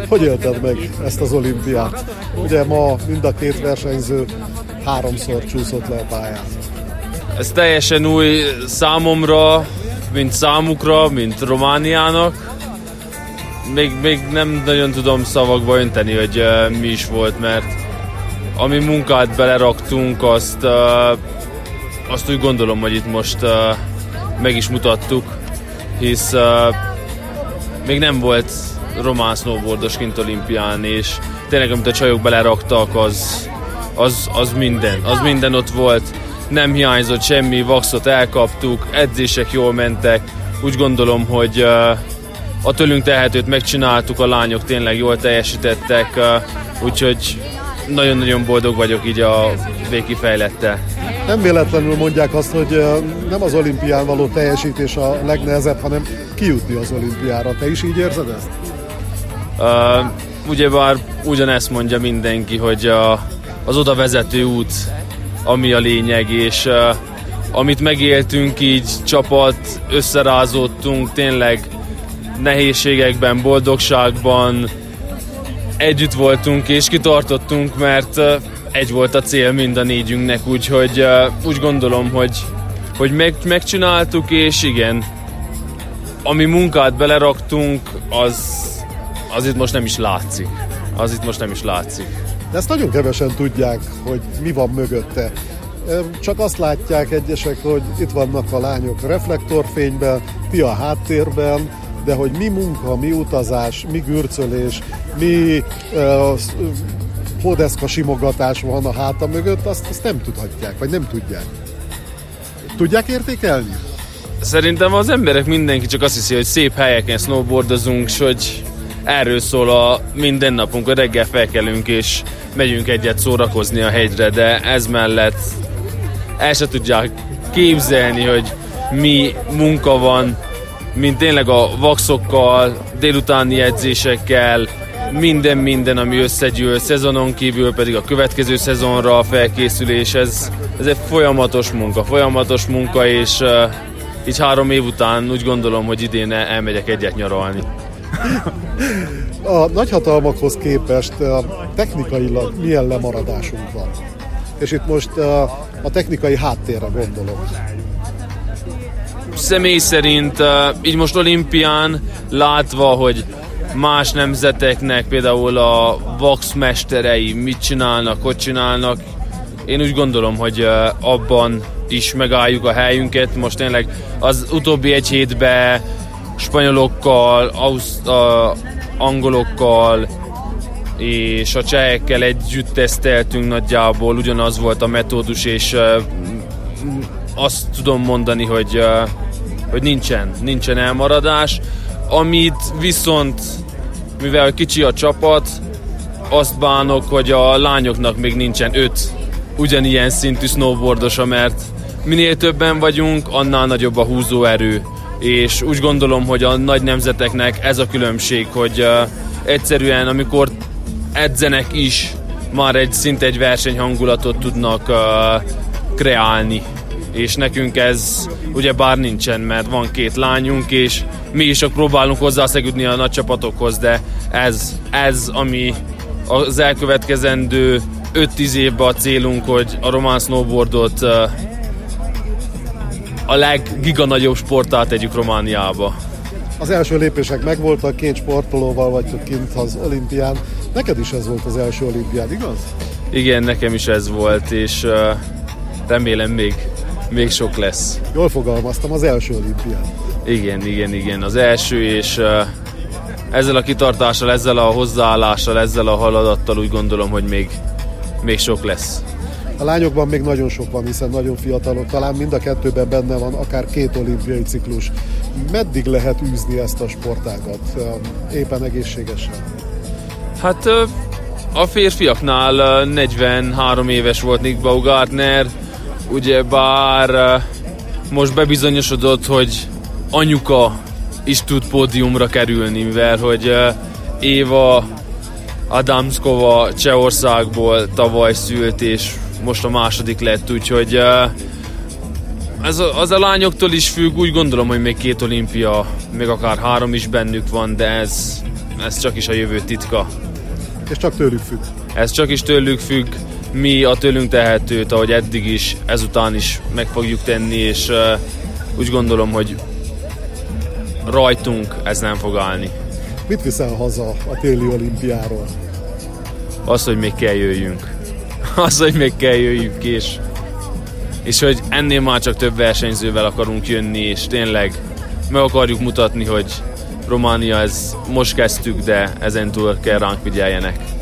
Hogy élted meg ezt az olimpiát? Ugye ma mind a két versenyző 3-szor csúszott le a pályán. Ez teljesen új számomra, mint számukra, mint Romániának. Még nem nagyon tudom szavakba önteni, hogy mi is volt, mert ami munkát beleraktunk, azt úgy gondolom, hogy itt most meg is mutattuk, hisz még nem volt román snowboardos kint olimpián, és tényleg amit a csajok beleraktak, az minden ott volt, nem hiányzott semmi, vaxot elkaptuk, edzések jól mentek, úgy gondolom, hogy a tőlünk tehetőt megcsináltuk, a lányok tényleg jól teljesítettek, úgyhogy nagyon-nagyon boldog vagyok így a végkifejlettel. Nem véletlenül mondják azt, hogy nem az olimpián való teljesítés a legnehezebb, hanem kijutni az olimpiára. Te is így érzed ezt? Ugyebár ugyanezt mondja mindenki, hogy az oda vezető út, ami a lényeg, és amit megéltünk így csapat, összerázódtunk, tényleg nehézségekben, boldogságban együtt voltunk és kitartottunk, mert egy volt a cél mind a négyünknek, úgyhogy úgy gondolom, hogy megcsináltuk, és igen, ami munkát beleraktunk, az itt most nem is látszik. De ezt nagyon kevesen tudják, hogy mi van mögötte. Csak azt látják egyesek, hogy itt vannak a lányok reflektorfényben, ti a háttérben, de hogy mi munka, mi utazás, mi gürcölés, mi hódeszka simogatás van a háta mögött, azt nem tudhatják, vagy nem tudják. Tudják értékelni? Szerintem az emberek mindenki csak azt hiszi, hogy szép helyeken snowboardozunk, és hogy erről szól a mindennapunk, hogy reggel felkelünk és megyünk egyet szórakozni a hegyre, de ez mellett el se tudják képzelni, hogy mi munka van, mint tényleg a vaxokkal, délutáni edzésekkel, minden, ami összegyűl, szezonon kívül pedig a következő szezonra a felkészülés, ez egy folyamatos munka, és így 3 év után úgy gondolom, hogy idén elmegyek egyet nyaralni. A nagyhatalmakhoz képest technikailag milyen lemaradásunk van? És itt most a technikai háttérre gondolom. Személy szerint így most olimpián látva, hogy más nemzeteknek például a vaxmesterei mit csinálnak, hogy csinálnak, én úgy gondolom, hogy abban is megálljuk a helyünket. Most tényleg az utóbbi 1 hétben spanyolokkal, angolokkal és a csehekkel együtt teszteltünk nagyjából, ugyanaz volt a metódus, és azt tudom mondani, hogy nincsen elmaradás. Amit viszont, mivel kicsi a csapat, azt bánok, hogy a lányoknak még nincsen 5 ugyanilyen szintű snowboardosa, mert minél többen vagyunk, annál nagyobb a húzóerő. És úgy gondolom, hogy a nagy nemzeteknek ez a különbség, hogy egyszerűen amikor edzenek is, már szinte egy versenyhangulatot tudnak kreálni. És nekünk ez ugye bár nincsen, mert van 2 lányunk, és mi is csak próbálunk hozzászegődni a nagy csapatokhoz, de ez ami az elkövetkezendő 5-10 évben a célunk, hogy a román snowboardot a leggiganagyobb sporttá tegyük Romániába. Az első lépések megvoltak, 2 sportolóval vagytok kint az olimpián. Neked is ez volt az első olimpiád, igaz? Igen, nekem is ez volt, és remélem még sok lesz. Jól fogalmaztam, az első olimpián. Igen, az első, és ezzel a kitartással, ezzel a hozzáállással, ezzel a haladattal úgy gondolom, hogy még sok lesz. A lányokban még nagyon sok van, hiszen nagyon fiatalok, talán mind a 2-ben benne van akár 2 olimpiai ciklus. Meddig lehet űzni ezt a sportágat éppen egészségesen? Hát a férfiaknál 43 éves volt Nick Baumgartner, ugyebár most bebizonyosodott, hogy anyuka is tud pódiumra kerülni, mivel hogy Éva Adamskova Csehországból tavaly szült, és most a második lett, úgyhogy az a lányoktól is függ, úgy gondolom, hogy még 2 olimpia, még akár 3 is bennük van, de ez csak is a jövő titka. És csak tőlük függ. Ez csak is tőlük függ, mi a tőlünk tehetőt, ahogy eddig is, ezután is meg fogjuk tenni, és úgy gondolom, hogy rajtunk ez nem fog állni. Mit viszel haza a téli olimpiáról? Az, hogy még kell jöjjünk. Az, hogy még kell jöjjünk, és hogy ennél már csak több versenyzővel akarunk jönni, és tényleg meg akarjuk mutatni, hogy Románia, ez most kezdtük, de ezentúl kell ránk figyeljenek.